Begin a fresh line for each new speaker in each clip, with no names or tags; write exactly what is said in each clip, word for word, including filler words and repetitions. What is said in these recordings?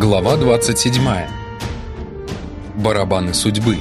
Глава двадцать седьмая. Барабаны судьбы.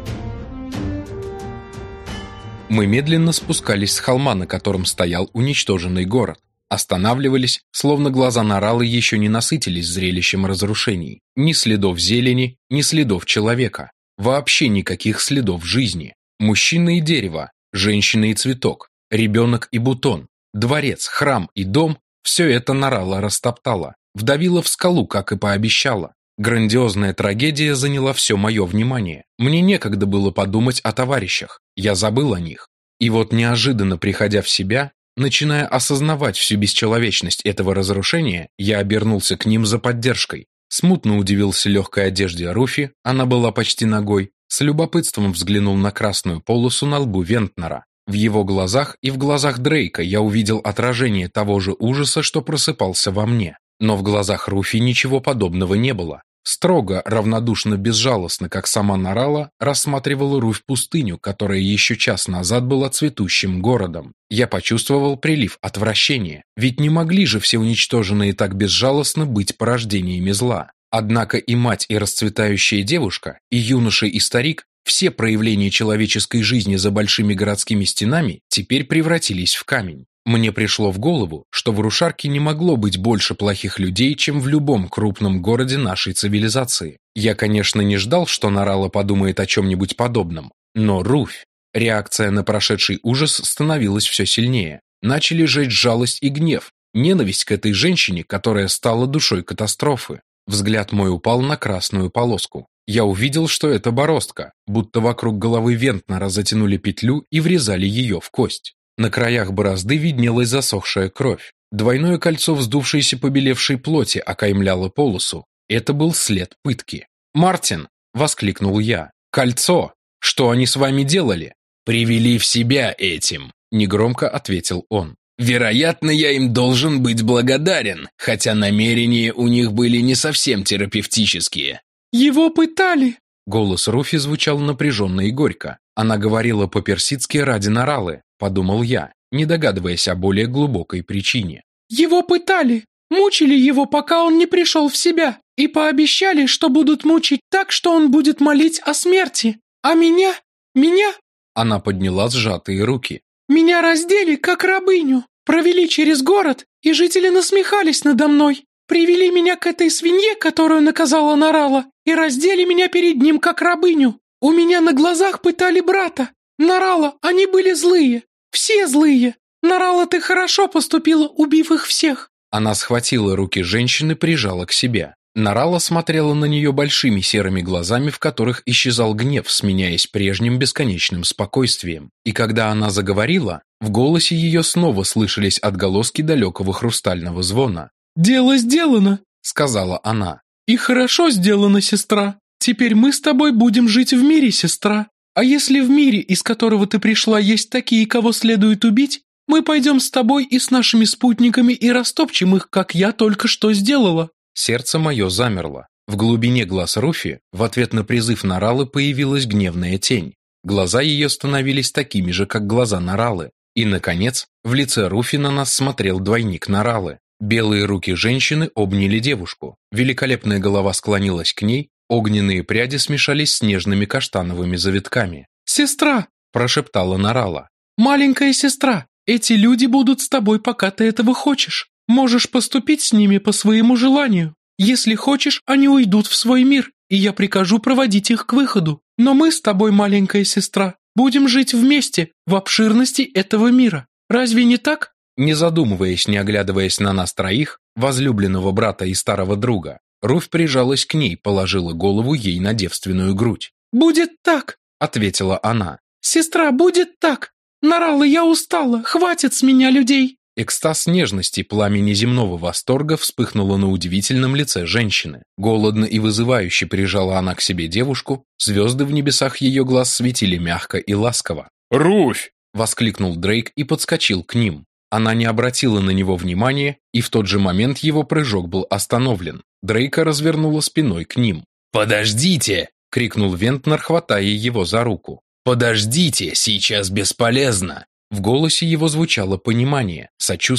Мы медленно спускались с холма, на котором стоял уничтоженный город. Останавливались, словно глаза Наралы еще не насытились зрелищем разрушений. Ни следов зелени, ни следов человека. Вообще никаких следов жизни. Мужчина и дерево, женщина и цветок, ребенок и бутон, дворец, храм и дом – все это Нарала растоптала. Вдавила в скалу, как и пообещала. Грандиозная трагедия заняла все мое внимание. Мне некогда было подумать о товарищах. Я забыл о них. И вот неожиданно приходя в себя, начиная осознавать всю бесчеловечность этого разрушения, я обернулся к ним за поддержкой. Смутно удивился легкой одежде Руфи, она была почти нагой. С любопытством взглянул на красную полосу на лбу Вентнера. В его глазах и в глазах Дрейка я увидел отражение того же ужаса, что просыпался во мне. Но в глазах Руфи ничего подобного не было. Строго, равнодушно, безжалостно, как сама Нарала, рассматривала Руфь пустыню, которая еще час назад была цветущим городом. Я почувствовал прилив отвращения, ведь не могли же все уничтоженные так безжалостно быть порождениями зла. Однако и мать, и расцветающая девушка, и юноша, и старик, все проявления человеческой жизни за большими городскими стенами теперь превратились в камень. Мне пришло в голову, что в Рушарке не могло быть больше плохих людей, чем в любом крупном городе нашей цивилизации. Я, конечно, не ждал, что Нарала подумает о чем-нибудь подобном, но Руфь. Реакция на прошедший ужас становилась все сильнее. Начали жечь жалость и гнев, ненависть к этой женщине, которая стала душой катастрофы. Взгляд мой упал на красную полоску. Я увидел, что это бороздка, будто вокруг головы Вентнера затянули петлю и врезали ее в кость. На краях борозды виднелась засохшая кровь. Двойное кольцо вздувшейся побелевшей плоти окаймляло полосу. Это был след пытки. «Мартин!» — воскликнул я. «Кольцо! Что они с вами делали?»
«Привели в себя этим», — негромко ответил он. «Вероятно, я им должен быть благодарен, хотя намерения у них были не совсем терапевтические».
«Его пытали!»
Голос Руфи звучал напряженно и горько. Она говорила по-персидски ради Наралы, подумал я, не догадываясь о более глубокой причине.
«Его пытали, мучили его, пока он не пришел в себя, и пообещали, что будут мучить так, что он будет молить о смерти. А меня, меня...»
Она подняла сжатые руки.
«Меня раздели, как рабыню, провели через город, и жители насмехались надо мной. Привели меня к этой свинье, которую наказала Нарала, и раздели меня перед ним, как рабыню. У меня на глазах пытали брата. Нарала, они были злые. Все злые. Нарала, ты хорошо поступила, убив их всех».
Она схватила руки женщины, прижала к себе. Нарала смотрела на нее большими серыми глазами, в которых исчезал гнев, сменяясь прежним бесконечным спокойствием. И когда она заговорила, в голосе ее снова слышались отголоски далекого хрустального звона.
«Дело сделано», —
сказала она.
«И хорошо сделано, сестра. Теперь мы с тобой будем жить в мире, сестра. А если в мире, из которого ты пришла, есть такие, кого следует убить, мы пойдем с тобой и с нашими спутниками и растопчем их, как я только что сделала».
Сердце мое замерло. В глубине глаз Руфи в ответ на призыв Наралы появилась гневная тень. Глаза ее становились такими же, как глаза Наралы. И, наконец, в лице Руфи на нас смотрел двойник Наралы. Белые руки женщины обняли девушку. Великолепная голова склонилась к ней, огненные пряди смешались с нежными каштановыми завитками.
«Сестра!» –
прошептала Нарала.
«Маленькая сестра, эти люди будут с тобой, пока ты этого хочешь. Можешь поступить с ними по своему желанию. Если хочешь, они уйдут в свой мир, и я прикажу проводить их к выходу. Но мы с тобой, маленькая сестра, будем жить вместе в обширности этого мира. Разве не так?»
Не задумываясь, не оглядываясь на нас троих, возлюбленного брата и старого друга, Руфь прижалась к ней, положила голову ей на девственную грудь.
«Будет так», —
ответила она.
«Сестра, будет так. Нарала, я устала, хватит с меня людей».
Экстаз нежности, пламя неземного восторга вспыхнуло на удивительном лице женщины. Голодно и вызывающе прижала она к себе девушку, звезды в небесах ее глаз светили мягко и ласково.
«Руфь!» —
воскликнул Дрейк и подскочил к ним. Она не обратила на него внимания, и в тот же момент его прыжок был остановлен. Дрейка развернула спиной к ним.
«Подождите!» —
крикнул Вентнер, хватая его за руку.
«Подождите, сейчас бесполезно!»
В голосе его звучало понимание, сочувствие.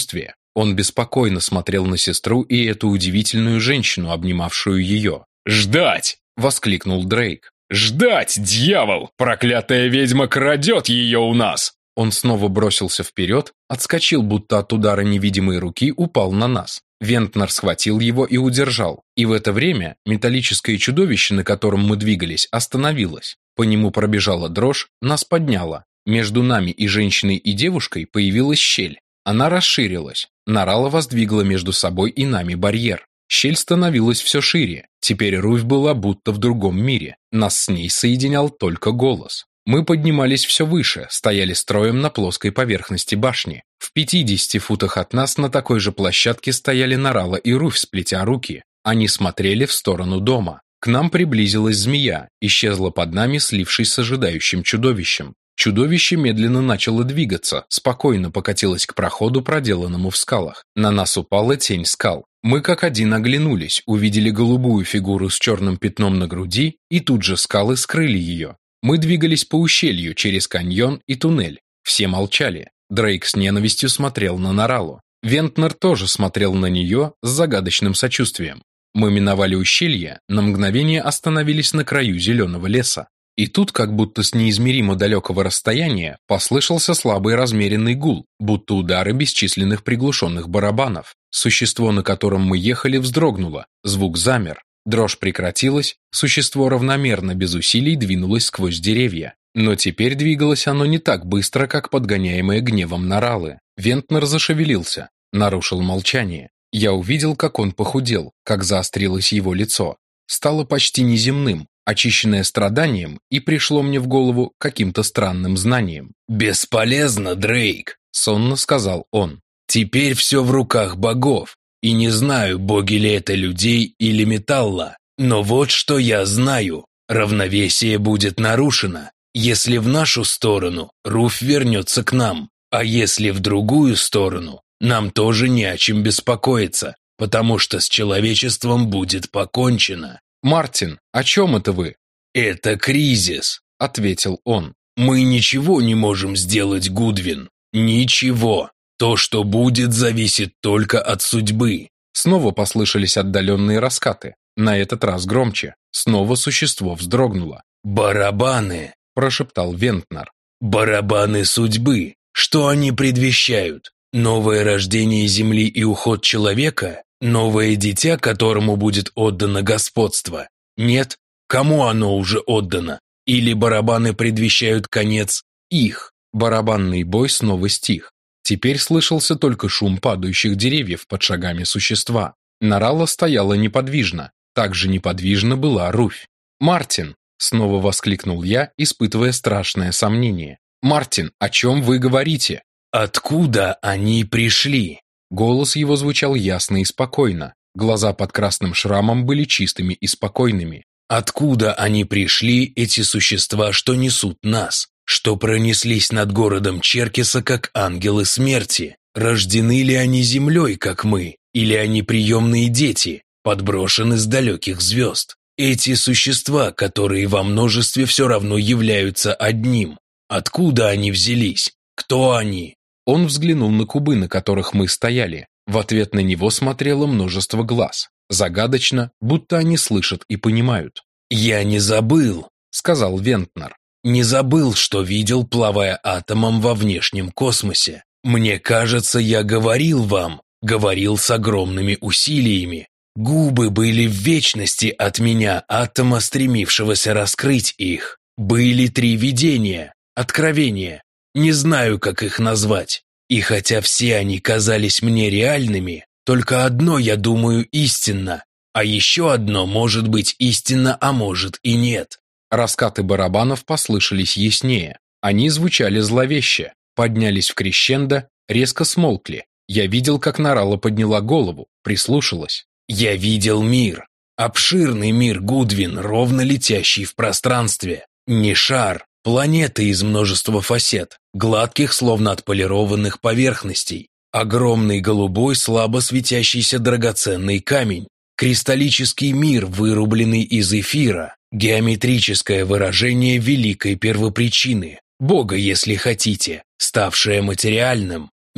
Он беспокойно смотрел на сестру и эту удивительную женщину, обнимавшую ее.
«Ждать!» – воскликнул Дрейк. «Ждать, дьявол! Проклятая ведьма крадет ее у нас!»
Он снова бросился вперед, отскочил, будто от удара невидимой руки, упал на нас. Вентнер схватил его и удержал. И в это время металлическое чудовище, на котором мы двигались, остановилось. По нему пробежала дрожь, нас подняло. Между нами и женщиной и девушкой появилась щель. Она расширилась. Нарала воздвигла между собой и нами барьер. Щель становилась все шире. Теперь Руфь была будто в другом мире. Нас с ней соединял только голос. Мы поднимались все выше, стояли строем на плоской поверхности башни. В пятидесяти футах от нас на такой же площадке стояли Нарала и Руфь, сплетя руки. Они смотрели в сторону дома. К нам приблизилась змея, исчезла под нами, слившись с ожидающим чудовищем. Чудовище медленно начало двигаться, спокойно покатилось к проходу, проделанному в скалах. На нас упала тень скал. Мы как один оглянулись, увидели голубую фигуру с черным пятном на груди, и тут же скалы скрыли ее. Мы двигались по ущелью, через каньон и туннель. Все молчали. Дрейк с ненавистью смотрел на Наралу. Вентнер тоже смотрел на нее с загадочным сочувствием. Мы миновали ущелье, на мгновение остановились на краю зеленого леса. И тут, как будто с неизмеримо далекого расстояния, послышался слабый размеренный гул, будто удары бесчисленных приглушенных барабанов. Существо, на котором мы ехали, вздрогнуло, звук замер. Дрожь прекратилась, существо равномерно, без усилий двинулось сквозь деревья. Но теперь двигалось оно не так быстро, как подгоняемое гневом Наралы. Вентнер зашевелился, нарушил молчание. Я увидел, как он похудел, как заострилось его лицо. Стало почти неземным, очищенное страданием, и пришло мне в голову каким-то странным знанием.
«Бесполезно, Дрейк», —
сонно сказал он.
«Теперь все в руках богов. И не знаю, боги ли это людей или металла. Но вот что я знаю. Равновесие будет нарушено. Если в нашу сторону, Руфь вернется к нам. А если в другую сторону, нам тоже не о чем беспокоиться, потому что с человечеством будет покончено».
«Мартин, о чем это вы?»
«Это кризис»,
— ответил он.
«Мы ничего не можем сделать, Гудвин. Ничего. То, что будет, зависит только от судьбы».
Снова послышались отдаленные раскаты, на этот раз громче. Снова существо вздрогнуло.
«Барабаны», – прошептал Вентнер. «Барабаны судьбы. Что они предвещают? Новое рождение Земли и уход человека? Новое дитя, которому будет отдано господство? Нет? Кому оно уже отдано? Или барабаны предвещают конец их?»
Барабанный бой снова стих. Теперь слышался только шум падающих деревьев под шагами существа. Нарала стояла неподвижно. Так же неподвижна была Руфь. «Мартин!» — снова воскликнул я, испытывая страшное сомнение. «Мартин, о чем вы говорите?»
«Откуда они пришли?»
Голос его звучал ясно и спокойно. Глаза под красным шрамом были чистыми и спокойными.
«Откуда они пришли, эти существа, что несут нас? Что пронеслись над городом Черкеса, как ангелы смерти? Рождены ли они землей, как мы? Или они приемные дети, подброшены с далеких звезд? Эти существа, которые во множестве все равно являются одним. Откуда они взялись? Кто они?»
Он взглянул на кубы, на которых мы стояли. В ответ на него смотрело множество глаз. Загадочно, будто они слышат и понимают.
«Я не забыл», — сказал Вентнер. «Не забыл, что видел, плавая атомом во внешнем космосе. Мне кажется, я говорил вам, говорил с огромными усилиями. Губы были в вечности от меня, атома, стремившегося раскрыть их. Были три видения, откровения. Не знаю, как их назвать. И хотя все они казались мне реальными, только одно, я думаю, истинно. А еще одно может быть истинно, а может и нет».
Раскаты барабанов послышались яснее. Они звучали зловеще, поднялись в крещендо, резко смолкли. Я видел, как Нарала подняла голову, прислушалась.
«Я видел мир. Обширный мир, Гудвин, ровно летящий в пространстве. Не шар, планета из множества фасет, гладких, словно отполированных поверхностей. Огромный голубой, слабо светящийся драгоценный камень. Кристаллический мир, вырубленный из эфира. Геометрическое выражение великой первопричины, Бога, если хотите, ставшее материальным.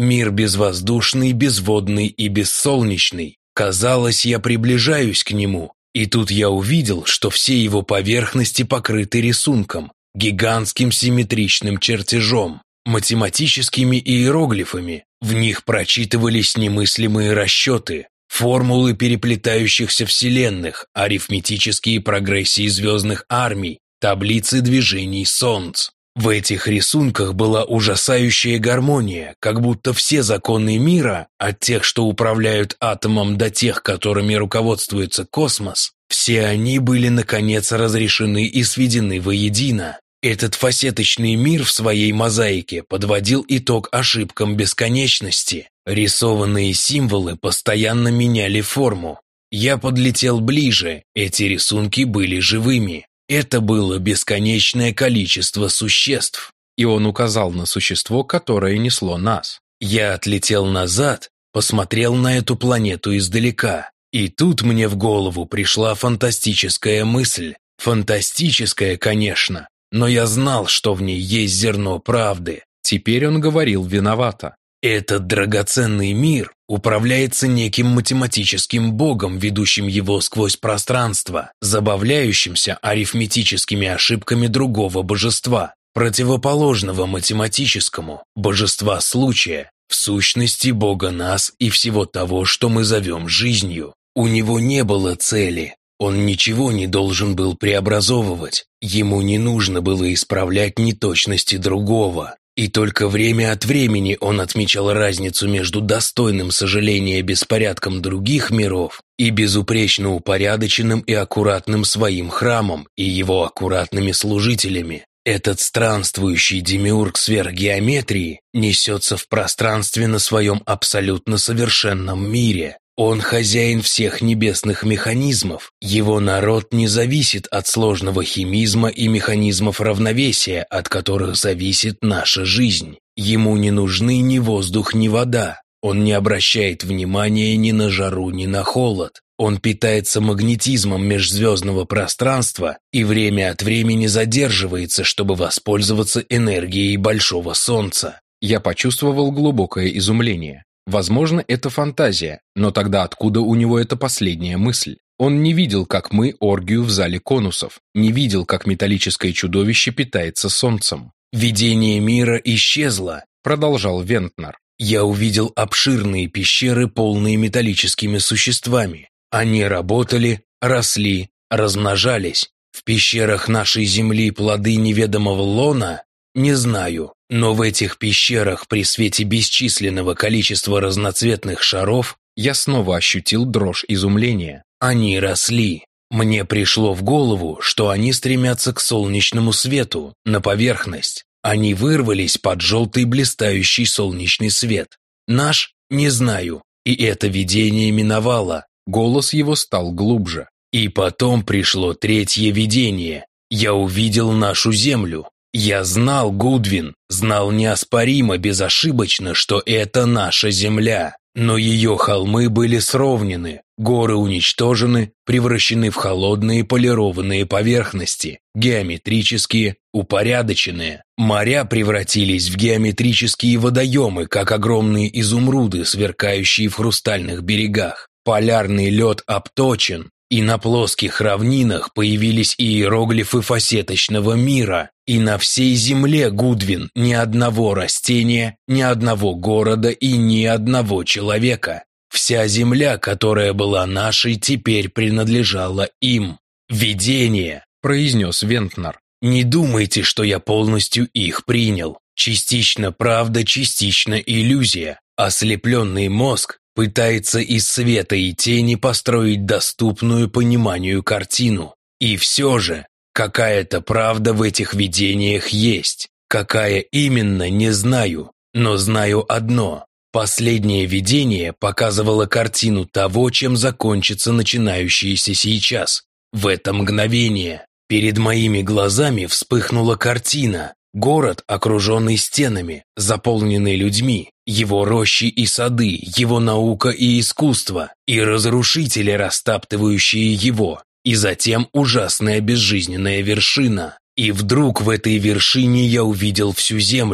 Мир безвоздушный, безводный и бессолнечный. Казалось, я приближаюсь к нему, и тут я увидел, что все его поверхности покрыты рисунком, гигантским симметричным чертежом, математическими иероглифами. В них прочитывались немыслимые расчеты, формулы переплетающихся вселенных, арифметические прогрессии звездных армий, таблицы движений солнц. В этих рисунках была ужасающая гармония, как будто все законы мира, от тех, что управляют атомом, до тех, которыми руководствуется космос, все они были, наконец, разрешены и сведены воедино. Этот фасеточный мир в своей мозаике подводил итог ошибкам бесконечности. Рисованные символы постоянно меняли форму. Я подлетел ближе, эти рисунки были живыми. Это было бесконечное количество существ.
И он указал на существо, которое несло нас.
Я отлетел назад, посмотрел на эту планету издалека. И тут мне в голову пришла фантастическая мысль. Фантастическая, конечно, но я знал, что в ней есть зерно правды.
Теперь он говорил виновато.
Этот драгоценный мир управляется неким математическим богом, ведущим его сквозь пространство, забавляющимся арифметическими ошибками другого божества, противоположного математическому, божества случая, в сущности бога нас и всего того, что мы зовем жизнью. У него не было цели, он ничего не должен был преобразовывать, ему не нужно было исправлять неточности другого. И только время от времени он отмечал разницу между достойным сожаления беспорядком других миров и безупречно упорядоченным и аккуратным своим храмом и его аккуратными служителями. Этот странствующий демиург сверхгеометрии несется в пространстве на своем абсолютно совершенном мире. Он хозяин всех небесных механизмов, его народ не зависит от сложного химизма и механизмов равновесия, от которых зависит наша жизнь. Ему не нужны ни воздух, ни вода. Он не обращает внимания ни на жару, ни на холод. Он питается магнетизмом межзвездного пространства и время от времени задерживается, чтобы воспользоваться энергией большого солнца.
Я почувствовал глубокое изумление. Возможно, это фантазия, но тогда откуда у него эта последняя мысль? Он не видел, как мы оргию в зале конусов, не видел, как металлическое чудовище питается солнцем.
«Видение мира исчезло», —
продолжал Вентнер.
«Я увидел обширные пещеры, полные металлическими существами. Они работали, росли, размножались. В пещерах нашей Земли плоды неведомого лона? Не знаю. Но в этих пещерах при свете бесчисленного количества разноцветных шаров
я снова ощутил дрожь изумления.
Они росли. Мне пришло в голову, что они стремятся к солнечному свету, на поверхность. Они вырвались под желтый блистающий солнечный свет. Наш? Не знаю. И это видение миновало.
Голос его стал глубже.
И потом пришло третье видение. Я увидел нашу землю. Я знал, Гудвин, знал неоспоримо, безошибочно, что это наша земля. Но ее холмы были сровнены, горы уничтожены, превращены в холодные полированные поверхности, геометрические, упорядоченные. Моря превратились в геометрические водоемы, как огромные изумруды, сверкающие в хрустальных берегах. Полярный лед обточен, и на плоских равнинах появились иероглифы фасеточного мира. И на всей земле, Гудвин, ни одного растения, ни одного города и ни одного человека. Вся земля, которая была нашей, теперь принадлежала им. «Видение», – произнес Вентнер. «Не думайте, что я полностью их принял. Частично правда, частично иллюзия. Ослепленный мозг пытается из света и тени построить доступную пониманию картину. И все же, какая-то правда в этих видениях есть. Какая именно, не знаю, но знаю одно. Последнее видение показывало картину того, чем закончится начинающееся сейчас. В это мгновение перед моими глазами вспыхнула картина. Город, окруженный стенами, заполненный людьми, его рощи и сады, его наука и искусство, и разрушители, растаптывающие его, и затем ужасная безжизненная вершина. И вдруг в этой вершине я увидел всю землю.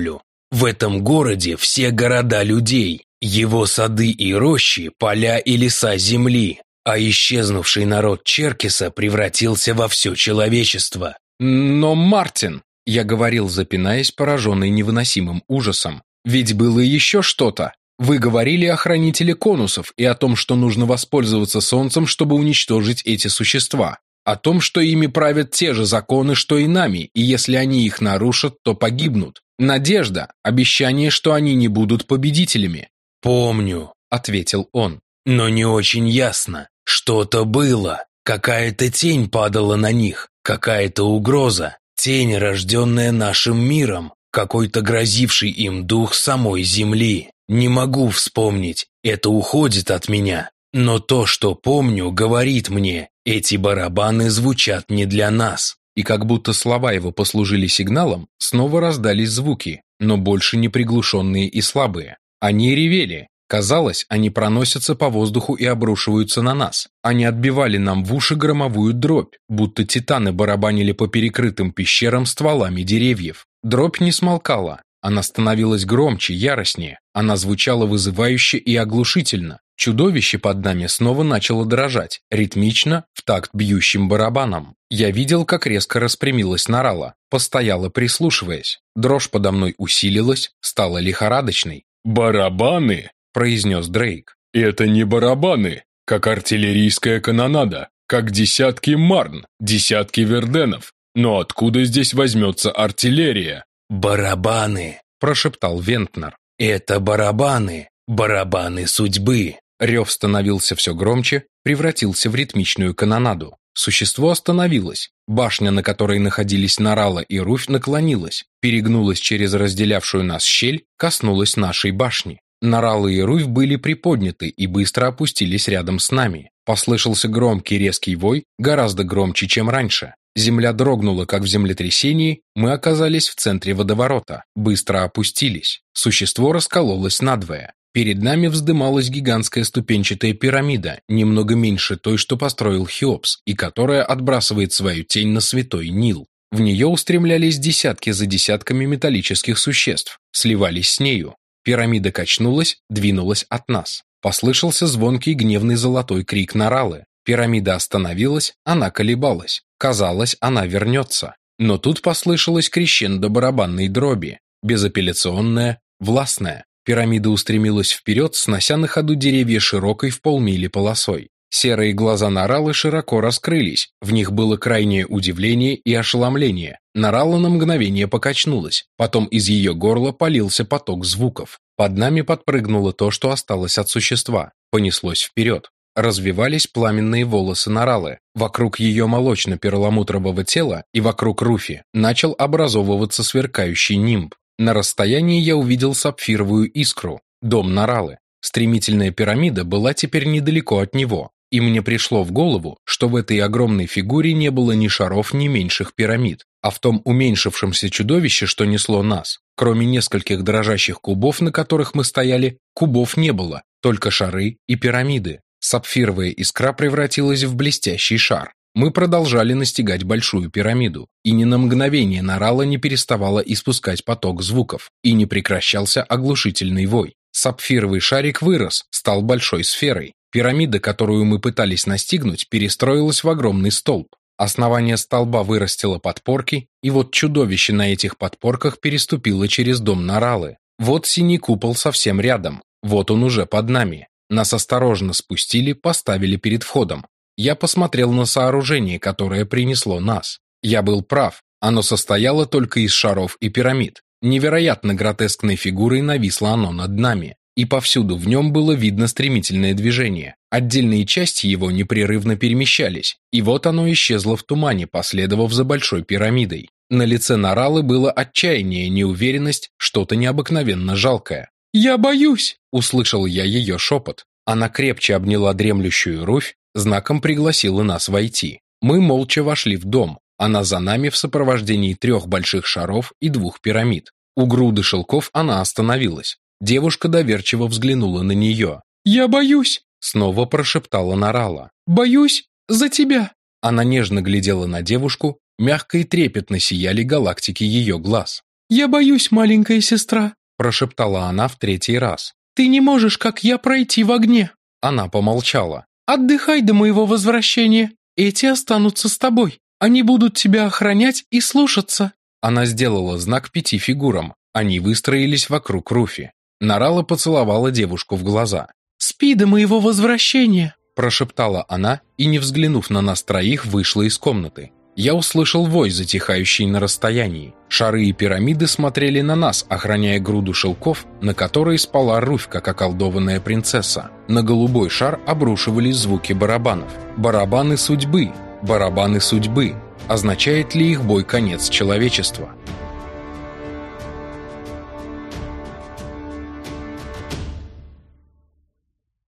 В этом городе все города людей, его сады и рощи, поля и леса земли, а исчезнувший народ Черкеса превратился во все человечество.
Но, Мартин, я говорил, запинаясь, пораженный невыносимым ужасом, ведь было еще что-то. Вы говорили о хранителе конусов и о том, что нужно воспользоваться солнцем, чтобы уничтожить эти существа. О том, что ими правят те же законы, что и нами, и если они их нарушат, то погибнут. Надежда, обещание, что они не будут победителями.
«Помню», — ответил он, — «но не очень ясно. Что-то было, какая-то тень падала на них, какая-то угроза, тень, рожденная нашим миром, какой-то грозивший им дух самой земли. Не могу вспомнить, это уходит от меня, но то, что помню, говорит мне, эти барабаны звучат не для нас».
И как будто слова его послужили сигналом, снова раздались звуки, но больше не приглушенные и слабые. Они ревели. Казалось, они проносятся по воздуху и обрушиваются на нас. Они отбивали нам в уши громовую дробь, будто титаны барабанили по перекрытым пещерам стволами деревьев. Дробь не смолкала. Она становилась громче, яростнее. Она звучала вызывающе и оглушительно. Чудовище под нами снова начало дрожать, ритмично, в такт бьющим барабанам. Я видел, как резко распрямилась Нарала, постояла, прислушиваясь. Дрожь подо мной усилилась, стала лихорадочной.
«Барабаны?» – произнес Дрейк. «Это не барабаны, как артиллерийская канонада, как десятки марн, десятки верденов. Но откуда здесь возьмется артиллерия?»
«Барабаны!» – прошептал Вентнер. «Это барабаны! Барабаны судьбы!»
Рев становился все громче, превратился в ритмичную канонаду. Существо остановилось. Башня, на которой находились Нарала и Руфь, наклонилась, перегнулась через разделявшую нас щель, коснулась нашей башни. Нарала и Руфь были приподняты и быстро опустились рядом с нами. Послышался громкий резкий вой, гораздо громче, чем раньше. Земля дрогнула, как в землетрясении, мы оказались в центре водоворота, быстро опустились. Существо раскололось надвое. Перед нами вздымалась гигантская ступенчатая пирамида, немного меньше той, что построил Хеопс, и которая отбрасывает свою тень на святой Нил. В нее устремлялись десятки за десятками металлических существ, сливались с нею. Пирамида качнулась, двинулась от нас. Послышался звонкий гневный золотой крик Наралы. Пирамида остановилась, она колебалась. Казалось, она вернется. Но тут послышалось крещендо барабанной дроби, безапелляционное, властное. Пирамида устремилась вперед, снося на ходу деревья широкой в полмили полосой. Серые глаза Наралы широко раскрылись, в них было крайнее удивление и ошеломление. Нарала на мгновение покачнулась, потом из ее горла полился поток звуков. Под нами подпрыгнуло то, что осталось от существа, понеслось вперед. Развивались пламенные волосы Наралы. Вокруг ее молочно-перламутрового тела и вокруг Руфи начал образовываться сверкающий нимб. На расстоянии я увидел сапфировую искру, дом Наралы. Стремительная пирамида была теперь недалеко от него, и мне пришло в голову, что в этой огромной фигуре не было ни шаров, ни меньших пирамид, а в том уменьшившемся чудовище, что несло нас, кроме нескольких дрожащих кубов, на которых мы стояли, кубов не было, только шары и пирамиды. Сапфировая искра превратилась в блестящий шар. Мы продолжали настигать большую пирамиду, и ни на мгновение Нарала не переставала испускать поток звуков, и не прекращался оглушительный вой. Сапфировый шарик вырос, стал большой сферой. Пирамида, которую мы пытались настигнуть, перестроилась в огромный столб. Основание столба вырастило подпорки, и вот чудовище на этих подпорках переступило через дом Наралы. Вот синий купол совсем рядом, вот он уже под нами. Нас осторожно спустили, поставили перед входом. Я посмотрел на сооружение, которое принесло нас. Я был прав, оно состояло только из шаров и пирамид. Невероятно гротескной фигурой нависло оно над нами, и повсюду в нем было видно стремительное движение. Отдельные части его непрерывно перемещались, и вот оно исчезло в тумане, последовав за большой пирамидой. На лице Наралы было отчаяние, неуверенность, что-то необыкновенно жалкое.
«Я боюсь!» –
услышал я ее шепот. Она крепче обняла дремлющую Руфь, знаком пригласила нас войти. Мы молча вошли в дом, она за нами в сопровождении трех больших шаров и двух пирамид. У груды шелков она остановилась. Девушка доверчиво взглянула на нее.
«Я боюсь!» –
снова прошептала Нарала.
«Боюсь за тебя!»
Она нежно глядела на девушку, мягко и трепетно сияли галактики ее глаз.
«Я боюсь, маленькая сестра», –
прошептала она в третий раз.
«Ты не можешь, как я, пройти в огне».
Она помолчала.
«Отдыхай до моего возвращения. Эти останутся с тобой. Они будут тебя охранять и слушаться».
Она сделала знак пяти фигурам. Они выстроились вокруг Руфи. Нарала поцеловала девушку в глаза.
«Спи до моего возвращения», –
прошептала она и, не взглянув на нас троих, вышла из комнаты. Я услышал вой, затихающий на расстоянии. Шары и пирамиды смотрели на нас, охраняя груду шелков, на которой спала Руфь, как околдованная принцесса. На голубой шар обрушивались звуки барабанов. Барабаны судьбы, барабаны судьбы. Означает ли их бой конец человечества?